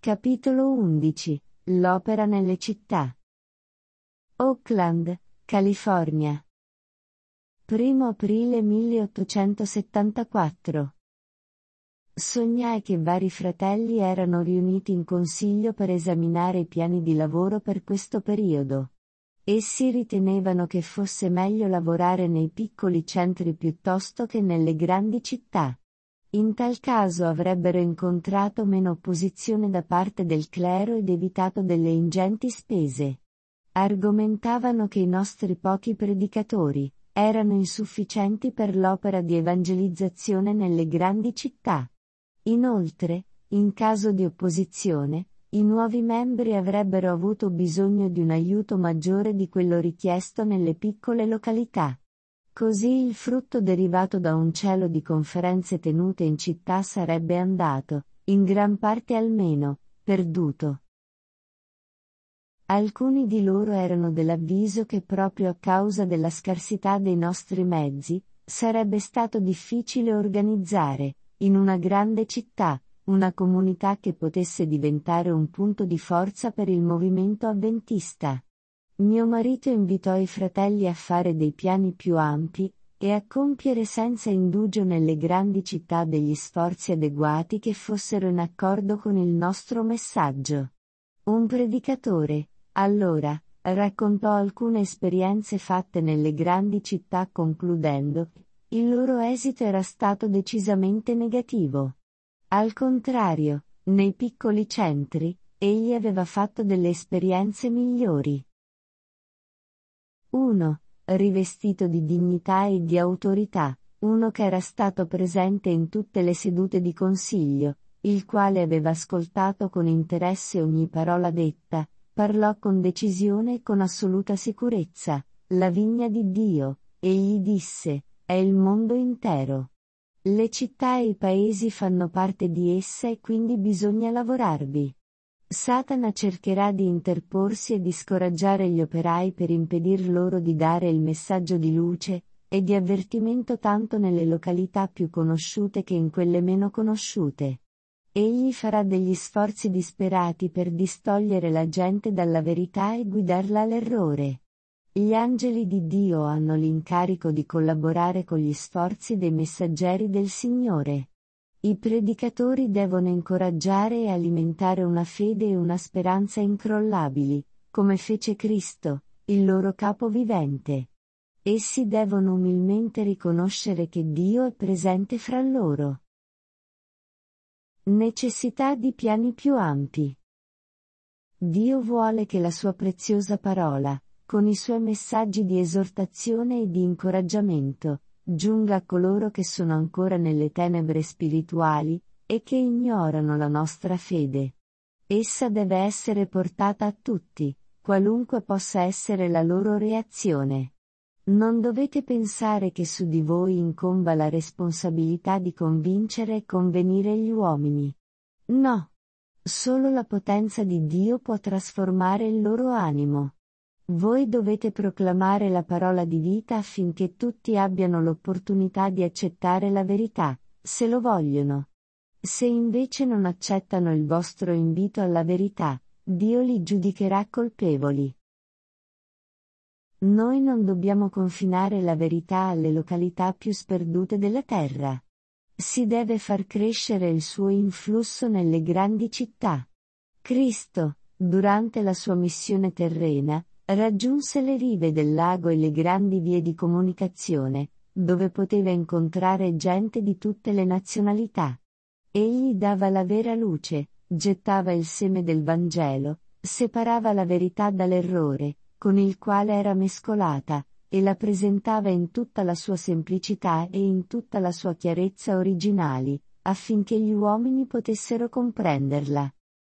Capitolo 11. L'opera nelle città. Oakland, California. 1 aprile 1874. Sognai che vari fratelli erano riuniti in consiglio per esaminare i piani di lavoro per questo periodo. Essi ritenevano che fosse meglio lavorare nei piccoli centri piuttosto che nelle grandi città. In tal caso avrebbero incontrato meno opposizione da parte del clero ed evitato delle ingenti spese. Argomentavano che i nostri pochi predicatori erano insufficienti per l'opera di evangelizzazione nelle grandi città. Inoltre, in caso di opposizione, i nuovi membri avrebbero avuto bisogno di un aiuto maggiore di quello richiesto nelle piccole località. Così il frutto derivato da un cielo di conferenze tenute in città sarebbe andato, in gran parte almeno, perduto. Alcuni di loro erano dell'avviso che proprio a causa della scarsità dei nostri mezzi, sarebbe stato difficile organizzare, in una grande città, una comunità che potesse diventare un punto di forza per il movimento avventista. Mio marito invitò i fratelli a fare dei piani più ampi, e a compiere senza indugio nelle grandi città degli sforzi adeguati che fossero in accordo con il nostro messaggio. Un predicatore, allora, raccontò alcune esperienze fatte nelle grandi città concludendo, il loro esito era stato decisamente negativo. Al contrario, nei piccoli centri, egli aveva fatto delle esperienze migliori. 1. Rivestito di dignità e di autorità, uno che era stato presente in tutte le sedute di consiglio, il quale aveva ascoltato con interesse ogni parola detta, parlò con decisione e con assoluta sicurezza, la vigna di Dio, egli disse, è il mondo intero. Le città e i paesi fanno parte di essa e quindi bisogna lavorarvi. Satana cercherà di interporsi e di scoraggiare gli operai per impedir loro di dare il messaggio di luce e di avvertimento tanto nelle località più conosciute che in quelle meno conosciute. Egli farà degli sforzi disperati per distogliere la gente dalla verità e guidarla all'errore. Gli angeli di Dio hanno l'incarico di collaborare con gli sforzi dei messaggeri del Signore. I predicatori devono incoraggiare e alimentare una fede e una speranza incrollabili, come fece Cristo, il loro capo vivente. Essi devono umilmente riconoscere che Dio è presente fra loro. Necessità di piani più ampi. Dio vuole che la sua preziosa parola, con i suoi messaggi di esortazione e di incoraggiamento, giunga a coloro che sono ancora nelle tenebre spirituali, e che ignorano la nostra fede. Essa deve essere portata a tutti, qualunque possa essere la loro reazione. Non dovete pensare che su di voi incomba la responsabilità di convincere e convenire gli uomini. No. Solo la potenza di Dio può trasformare il loro animo. Voi dovete proclamare la parola di vita affinché tutti abbiano l'opportunità di accettare la verità, se lo vogliono. Se invece non accettano il vostro invito alla verità, Dio li giudicherà colpevoli. Noi non dobbiamo confinare la verità alle località più sperdute della terra. Si deve far crescere il suo influsso nelle grandi città. Cristo, durante la sua missione terrena, raggiunse le rive del lago e le grandi vie di comunicazione, dove poteva incontrare gente di tutte le nazionalità. Egli dava la vera luce, gettava il seme del Vangelo, separava la verità dall'errore, con il quale era mescolata, e la presentava in tutta la sua semplicità e in tutta la sua chiarezza originali, affinché gli uomini potessero comprenderla.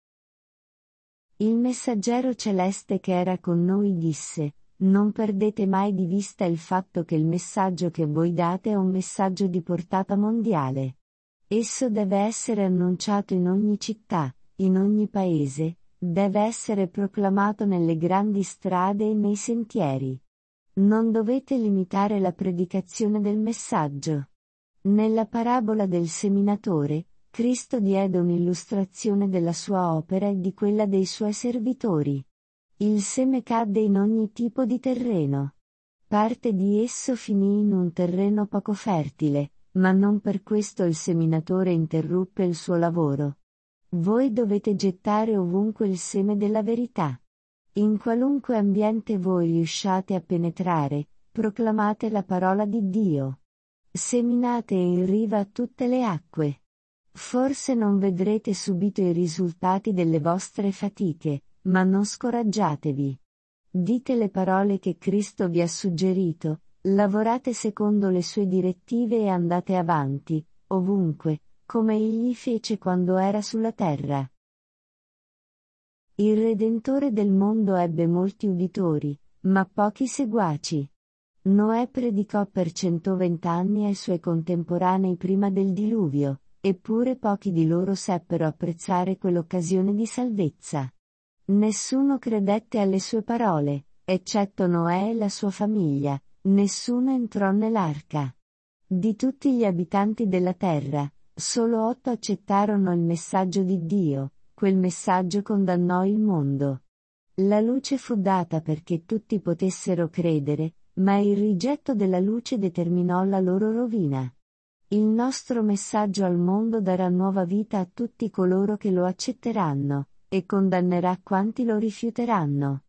Il messaggero celeste che era con noi disse, non perdete mai di vista il fatto che il messaggio che voi date è un messaggio di portata mondiale. Esso deve essere annunciato in ogni città, in ogni paese, deve essere proclamato nelle grandi strade e nei sentieri. Non dovete limitare la predicazione del messaggio. Nella parabola del seminatore, Cristo diede un'illustrazione della sua opera e di quella dei suoi servitori. Il seme cadde in ogni tipo di terreno. Parte di esso finì in un terreno poco fertile, ma non per questo il seminatore interruppe il suo lavoro. Voi dovete gettare ovunque il seme della verità. In qualunque ambiente voi riusciate a penetrare, proclamate la parola di Dio. Seminate in riva a tutte le acque. Forse non vedrete subito i risultati delle vostre fatiche, ma non scoraggiatevi. Dite le parole che Cristo vi ha suggerito, lavorate secondo le sue direttive e andate avanti, ovunque, come egli fece quando era sulla terra. Il Redentore del mondo ebbe molti uditori, ma pochi seguaci. Noè predicò per 120 anni ai suoi contemporanei prima del diluvio, eppure pochi di loro seppero apprezzare quell'occasione di salvezza. Nessuno credette alle sue parole, eccetto Noè e la sua famiglia, nessuno entrò nell'arca. Di tutti gli abitanti della terra, solo 8 accettarono il messaggio di Dio, quel messaggio condannò il mondo. La luce fu data perché tutti potessero credere, ma il rigetto della luce determinò la loro rovina. Il nostro messaggio al mondo darà nuova vita a tutti coloro che lo accetteranno, e condannerà quanti lo rifiuteranno.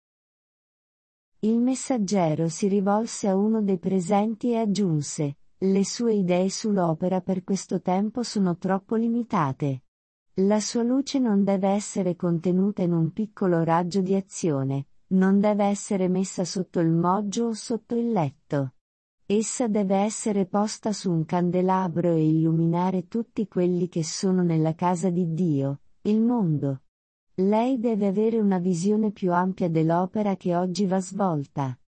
Il messaggero si rivolse a uno dei presenti e aggiunse: le sue idee sull'opera per questo tempo sono troppo limitate. La sua luce non deve essere contenuta in un piccolo raggio di azione, non deve essere messa sotto il moggio o sotto il letto. Essa deve essere posta su un candelabro e illuminare tutti quelli che sono nella casa di Dio, il mondo. Lei deve avere una visione più ampia dell'opera che oggi va svolta.